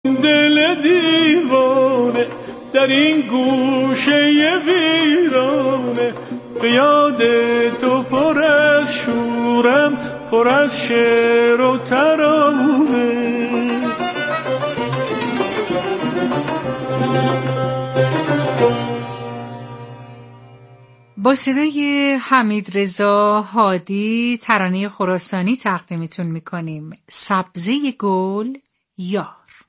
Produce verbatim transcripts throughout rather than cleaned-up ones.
دل دیوانه در این گوشه ویرانه، به یاد تو پر از شورم، پر از شعر و ترانه. با صدای حمیدرضا هادی ترانه خراسانی تقدیمتون میکنیم، سبزه گل یار.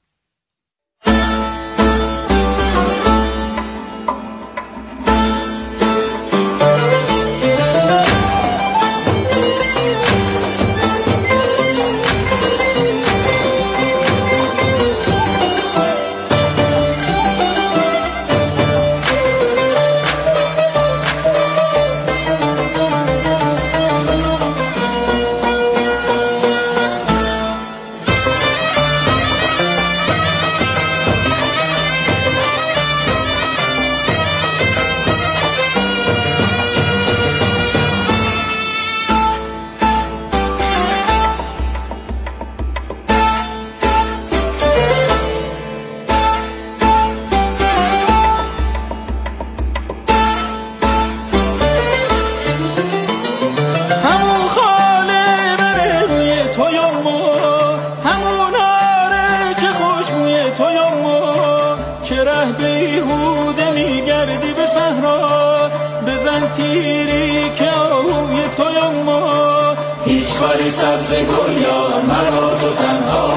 باری سبز گل یار مرا تو تنها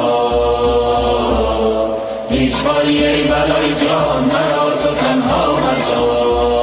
مزار، هیچ باری ای بلای جان مرا تو تنها مزار.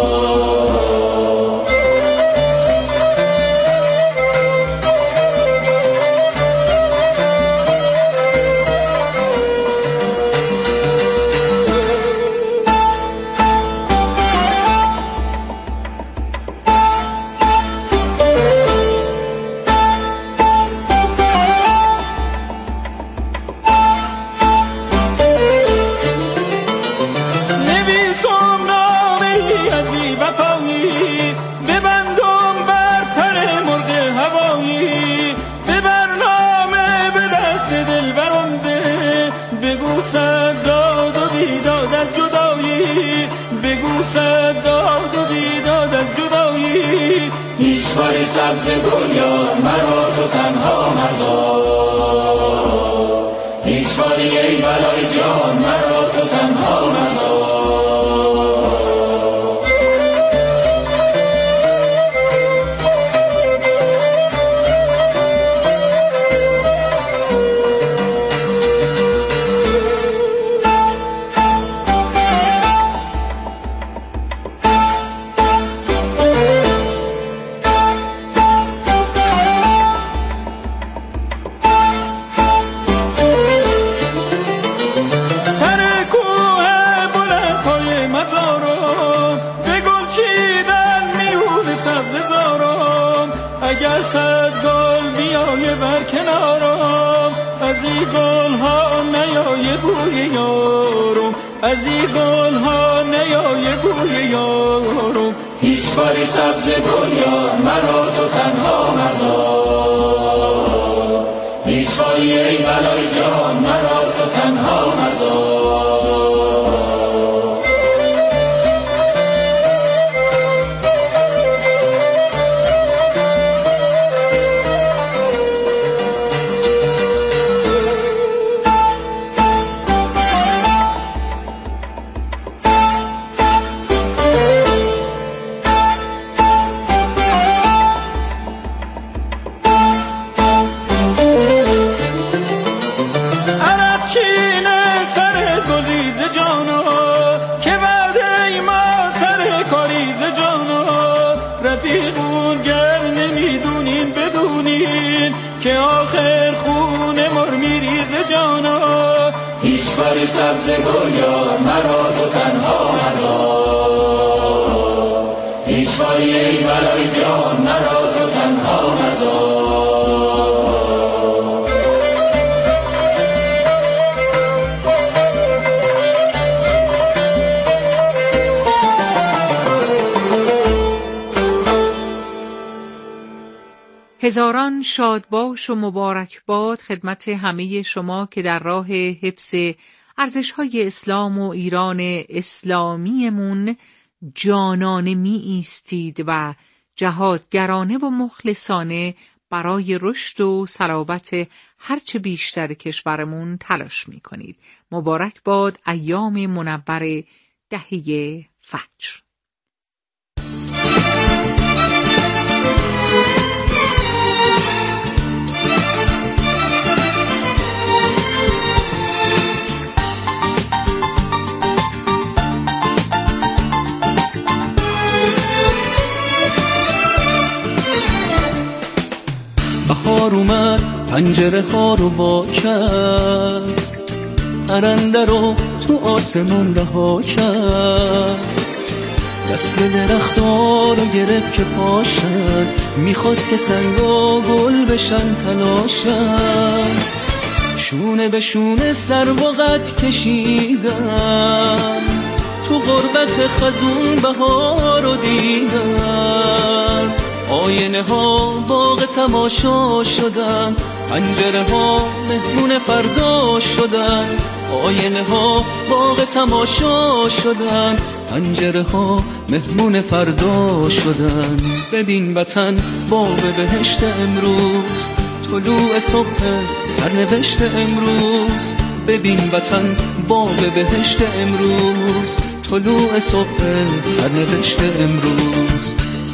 باری سبز گل یار مرا تو تنها مزار، هیچ باری ای بلای جان مرا تو تنها مزار. اگر صد گل بیایه بر کنارم، از این گل ها نیایه بوی یارم، از این گل ها نیایه بوی یارم. هیچ باری سبز گل یار مرا تو تنها مزار، هیچ باری ای بلای جان مرا تو تنها مزار. رفیقون گر نمیدونین بدونین که آخر خون مر میریزه جانا. هیچ باری سبز گل یار مرا تو تنها مزار، هیچ باری ای بلای جان مرا تو تنها مزار. هزاران شادباش و مبارک باد خدمت همه شما که در راه حفظ ارزش‌های اسلام و ایران اسلامیمون جانانه می ایستید و جهادگرانه و مخلصانه برای رشد و صلابت هرچه بیشتر کشورمون تلاش می کنید. مبارک باد ایام منور دهه فجر. بهار اومد پنجره ها رو وا کرد، پرنده رو تو آسمون رها کرد، دست درخت ها رو گرفت که پاشن، میخواست که سنگا گل بشن تلاشن، شونه به شونه سر و قد کشیدن، تو غربت خزون بهار رو دیدن، آینه ها باغ تماشا شدن، پنجره ها مهمون فردا شدن، آینه ها باغ تماشا شدن، پنجره ها مهمون فردا شدن. ببین وطن باغ بهشت امروز، طلوع صبح سرنوشت امروز، ببین وطن باغ بهشت امروز، طلوع صبح سرنوشت امروز.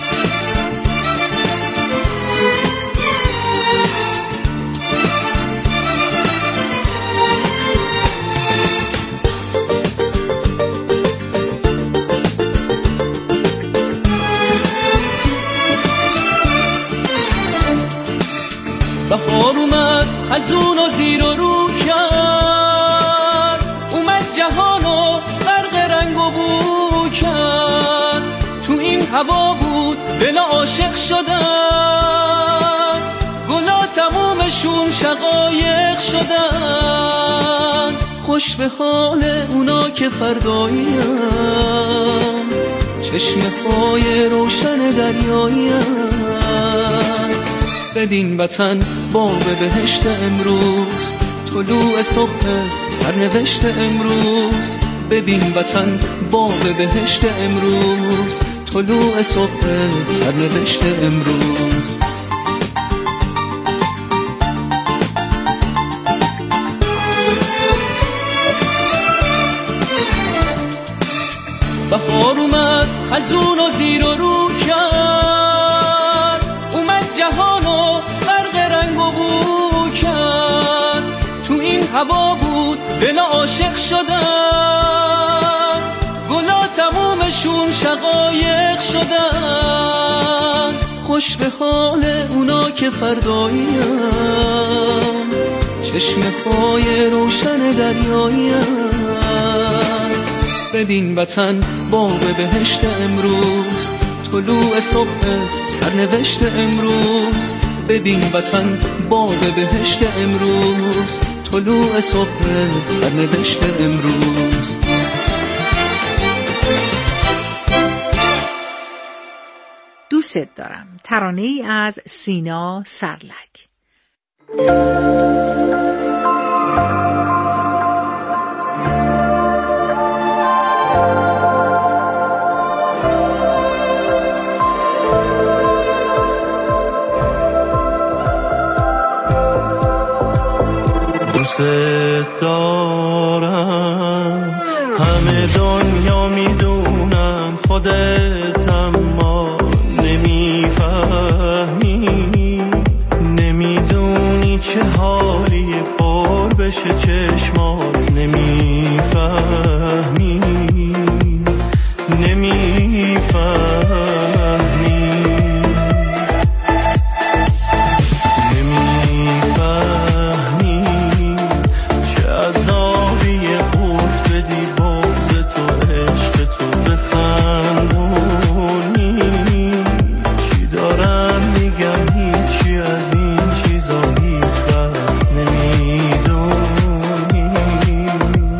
بهار اومد خزون و زیر و رو کرد، اومد جهانو غرق رنگ و بو کرد، تو این هوا بود دل عاشق شدن، گلا تمومشون شقایق شدن، خوش به حال اونا که فرداییم، چشمه های روشن دریاییم. ببین وطن باغ بهشت امروز، طلوع صبح سرنوشت امروز، ببین وطن باغ بهشت امروز، طلوع صبح سرنوشت امروز. بهار اومد خزون و زیر و رو کرد، اومد جهانو غرق رنگ و بو کرد، تو این هوا بود دل عاشق شدن، گلا تمومشون شقایق شدن، خوش به حال اونا که فرداییم، چشمه های روشن دریاییم. ببین وطن باغ بهشت امروز، طلوع صبح سرنوشت امروز، ببین وطن باغ بهشت امروز، طلوع صبح سرنوشت امروز. دوست دارم، ترانه ای از سینا سرلک. دوست دارم، همه دنیا میدونم، خودت اما نمیفهمی، نمیدونی چه حالی پر بشه چشمات، نمیفهمی نمیفهمی از این چیزا هیچ وقت نمیدونی.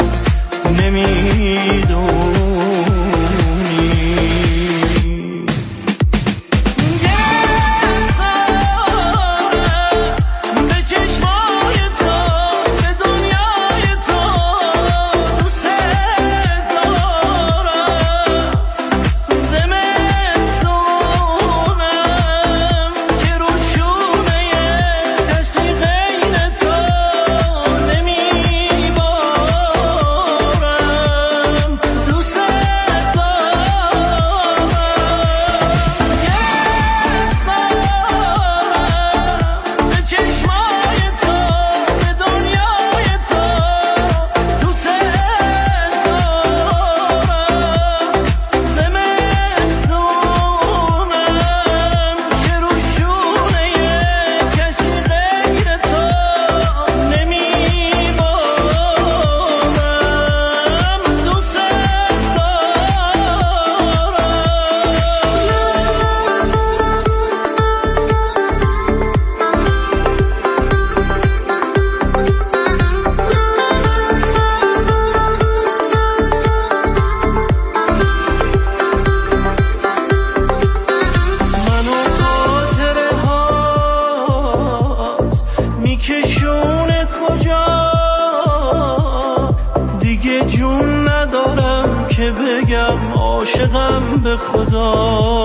بگم عاشقم به خدا.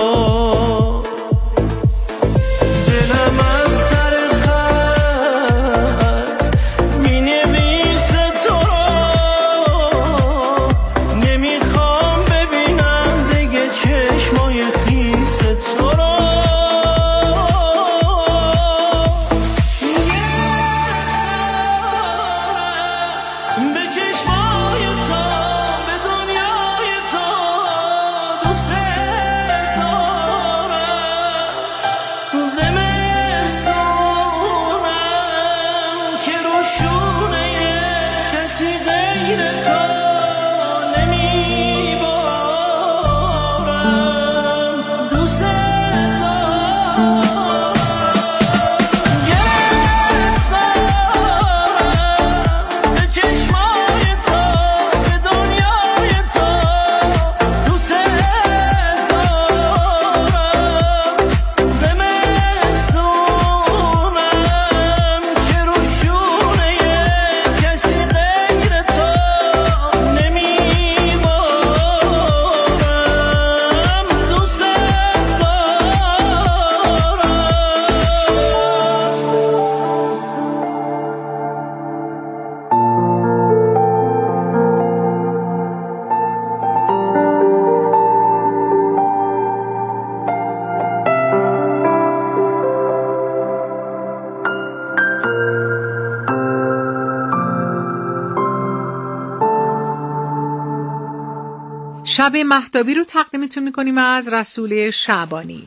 دلم از سر خط می نویسه تو را، نمیخوام ببینم دیگه چشمای خیس تو را. به چشمای تو، به دنیای تو دوست دارم. زمستونم که روشونه کسی غیر تو نمیبارم. دوست دارم، گرفتارم به چشمای تو، به دنیای تو دوست دارم. زمستونم که روشونه کسی غیر تو نمیبارم. دوست شب مهتابی رو تقدیمتون میکنیم از رسول شعبانی.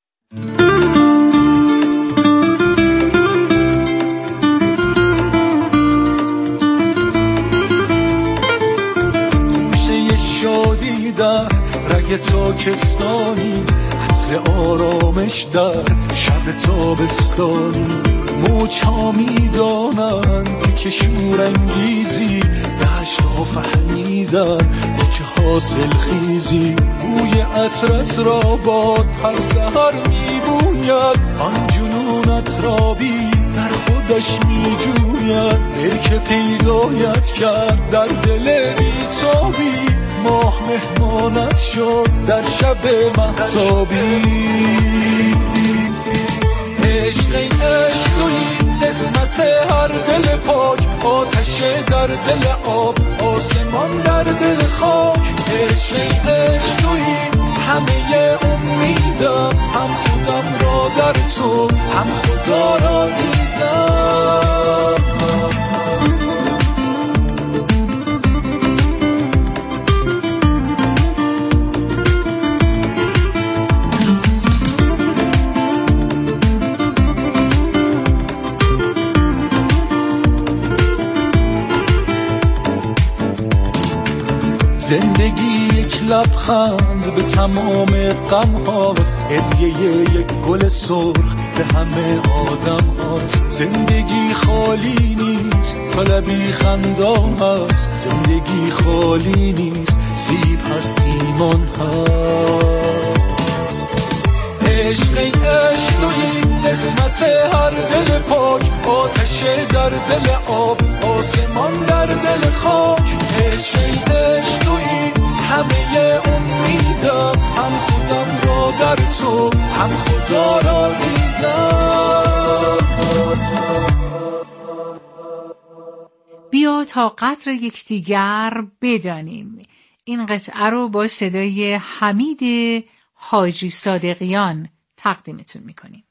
گوشه شادی در رگ تاکستانی، عطر آرامش در شب تابستانی. موج‌ها میدانند که شورانگیزی دشت ها فهمیدن که حاصل خیزی. بوی عطرت را باد هر سحر میبوید، آن جنونت را بی در خودش میجوید. دل که پیدایت کرد در دل بیتابی، ماه مهمانت شد در شب مهتابی. عشق ای عشق تویی قسمت هر دل پاک، آتش در دل آب، آسمان در دل خاک. عشق ای عشق تویی همه امیدم، هم خودم را در تو، هم خدا را دیدم. زندگی یک لبخند به تمام غم هاست، هدیه یک گل سرخ به همه آدم هاست. زندگی خالی نیست، طلبی خندان هست. زندگی خالی نیست، سیب هست، ایمان هست. عشق ای عشق تویی قسمت هر دل پاک، آتش در دل آب، آسمان در دل خاک. عشق ای عشق تویی همه امیدم، هم خودم را در تو، هم خدا را دیدم. بیا تا قدر یکدیگر بدانیم. این قطعه رو با صدای حمید حاجی صادقیان تقدیمتون میکنیم.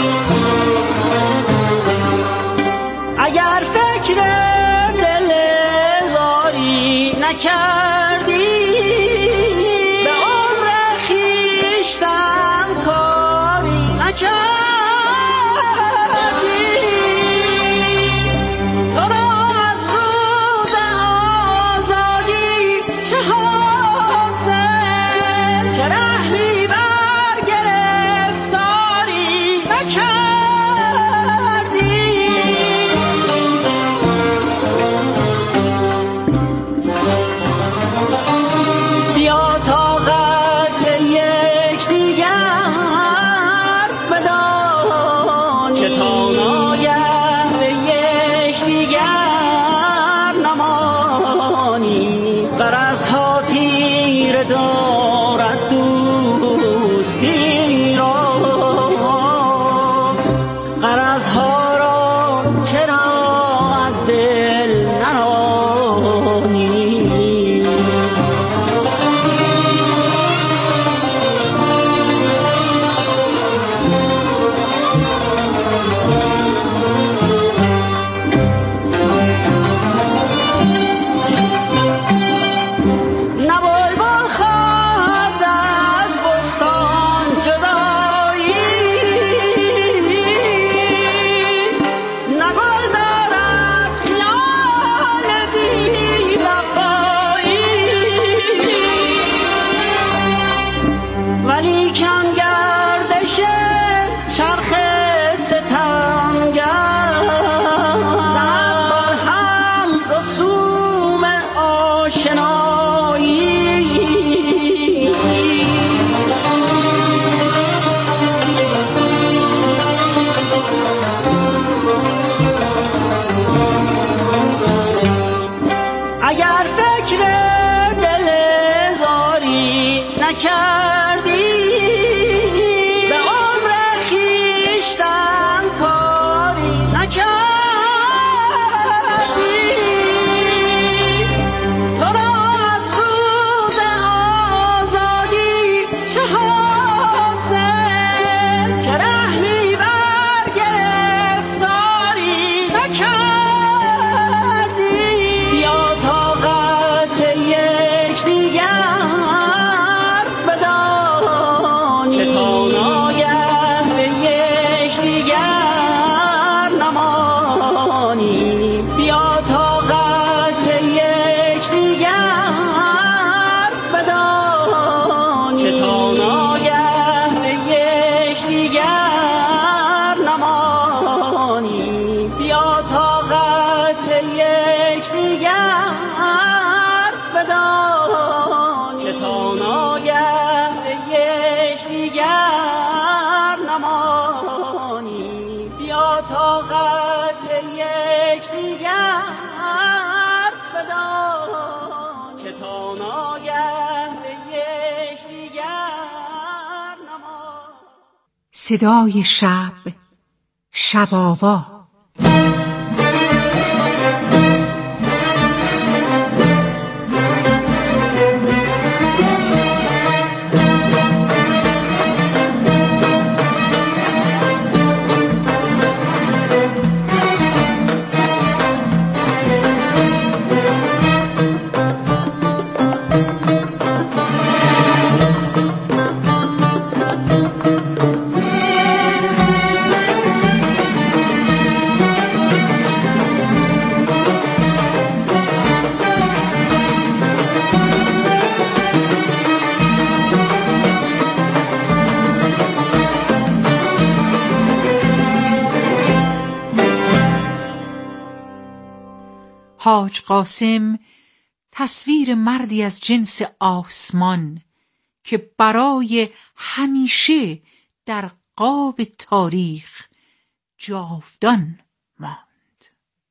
اگر فکر دل که دارد دوستی را، غرضها را چرا از دل نرانی؟ اگر فکر دل زاری نکردی، به عمر خویشتن کاری نکردی، تو را از روز آزادی چه حاصل که رحمی بر گرفتاری نکردی؟ صدای شب، شب آوا. حاج قاسم تصویر مردی از جنس آسمان که برای همیشه در قاب تاریخ جاودان ماند.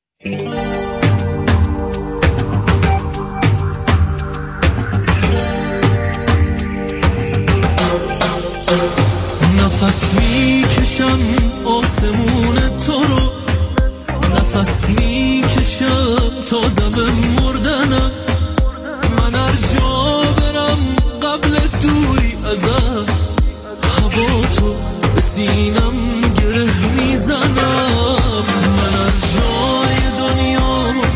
نفس میکشم آسمون تو رو، نفس میکشم تا دم مردنم، من هر جا برم قبل دوری ازت، هوا تو به سینم گره میزنم، من هر جای دنیا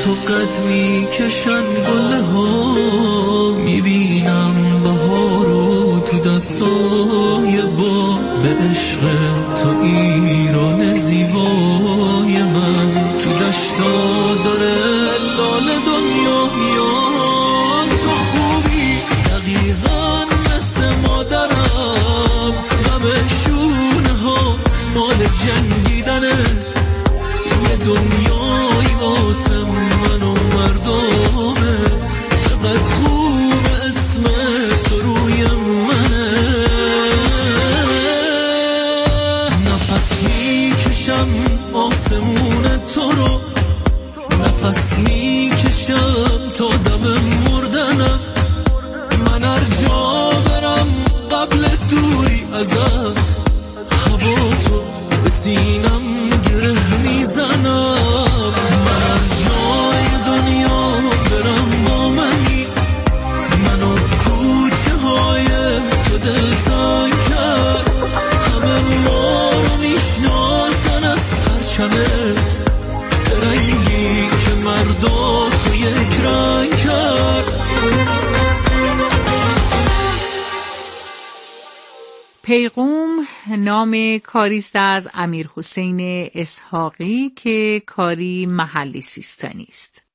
تو قد میکشن گله ها، میبینم بهارو تو دستای با، به عشق تو ایران زیبای من. تو دشتا داره لاله دنیا میاد، تو خوبی دقیقا مثل مادرم، غم شونه هات مال جنگیدنه، یه دنیایی واسه من و مردمت، چقدر خوب اسم تو روی منه. نفس میکشم آسمون تو رو، نفس میکشم تا دم مردنم، من هر جا برم قبل دوری ازت، هوا تو به سینم گره میزنم، من هر جای دنیا برم با منی، منو کوچه های تو دلتنگ کرد، همه ما رو میشناسن از پرچمت، سرنگی که مردا تو یک رنگ کرد. پیغوم نام کاریست از امیر حسین اسحاقی که کاری محلی سیستانی است.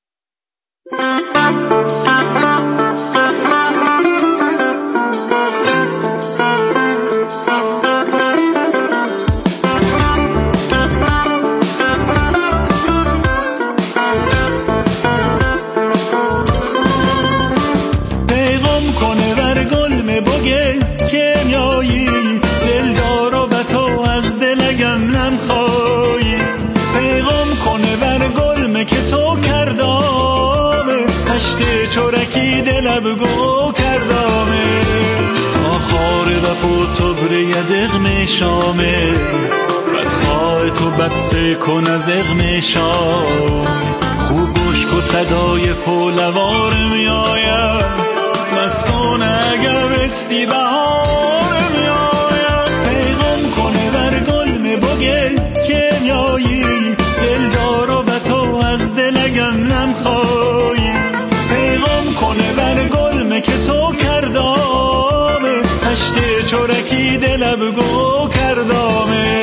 پیغام کنه ور گل می بگه که میایی، دلدار و به تو از دلگم نمخوایی، پیغام کنه ور گل می که تو کردامه، هشت چورکی دلب گو کردامه، تا خاره و پوتو بریه دغم شامه، بدخواه تو بدسه کن از اغم شام، خوب گوش کو صدای پولوار می آید، مستون اگه بستی بهار می آید، پیغام کنه ور گل می بگه که میایی، دلدار و به تو از دلگم نمخوایی، پیغام کنه ور گل می که تو کردامه، هشت چورکی دلب گو کردامه.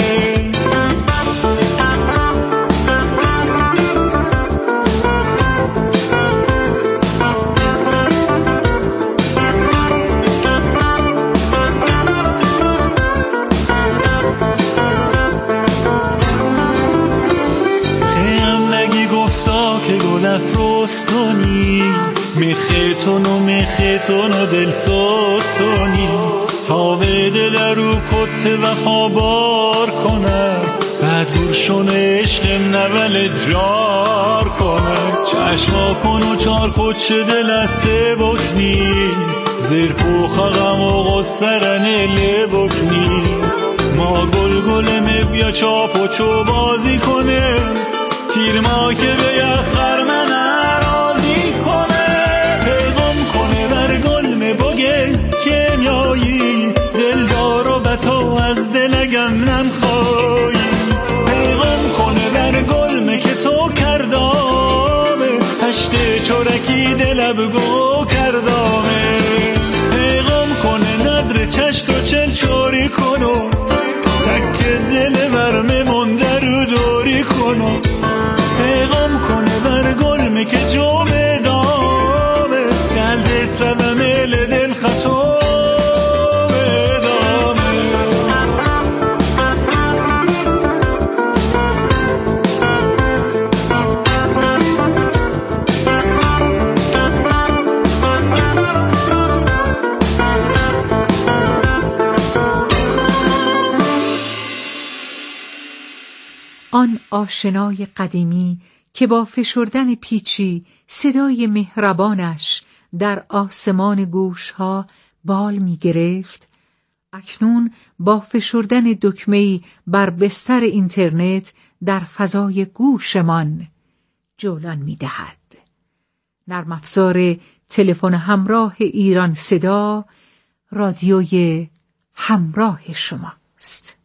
میخیتونو میخیتونو دل سوستونی، تا به دل رو کت وفا بار کنه، بعد برشون عشقم نول جار کنه، چشما کنو چار کچ دل از سه بکنی، زیر پوخ غم و غصرن لی بکنی، ما گل گل می بیا چاپ و چو بازی کنه، تیر ما که به یخر من عراضی کنه، پیغام کنه ور گل می بگه که میایی، دلدار و به تو از دلگم نمخوایی، پیغام کنه ور گل می که تو کردامه، هشت چورکی دلب گو کردامه، پیغام کنه ندر چشت و چل چوری کنو، تک دل ورمه منده رو دوری کنو، پیغام کنه ور گل می که جومه دامه، جلدت رو و میل دل خطو بدامه. آن آشنای قدیمی که با فشردن پیچی صدای مهربانش در آسمان گوشها بال می گرفت، اکنون با فشردن دکمه‌ای بر بستر اینترنت در فضای گوشمان جولان می دهد. نرم افزار تلفن همراه ایران صدا، رادیوی همراه شماست.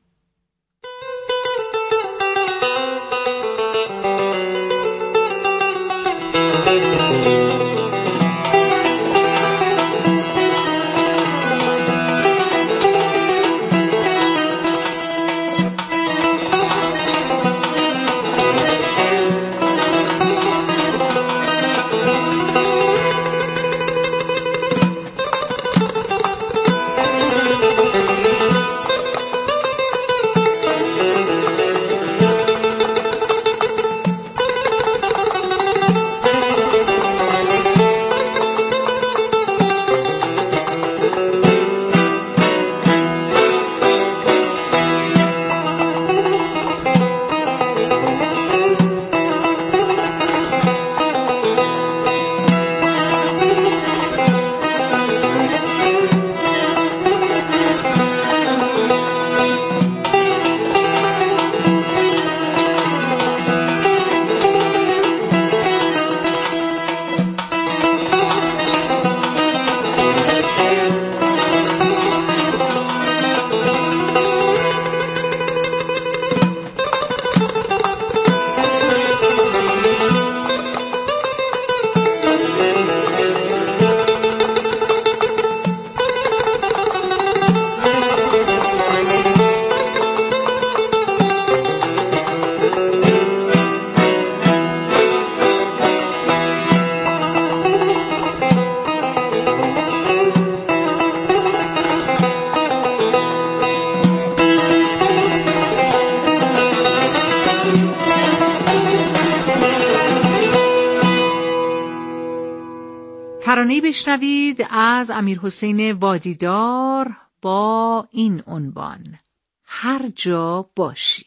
ترانه‌ای بشنوید از امیرحسین وادیدار با این عنوان: هر جا باشی.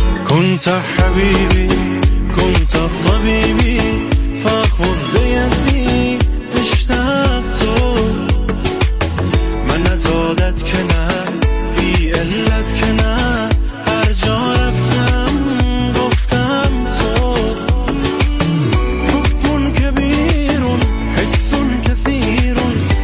كنت حبيبي كنت طبيبي فخذ بيدي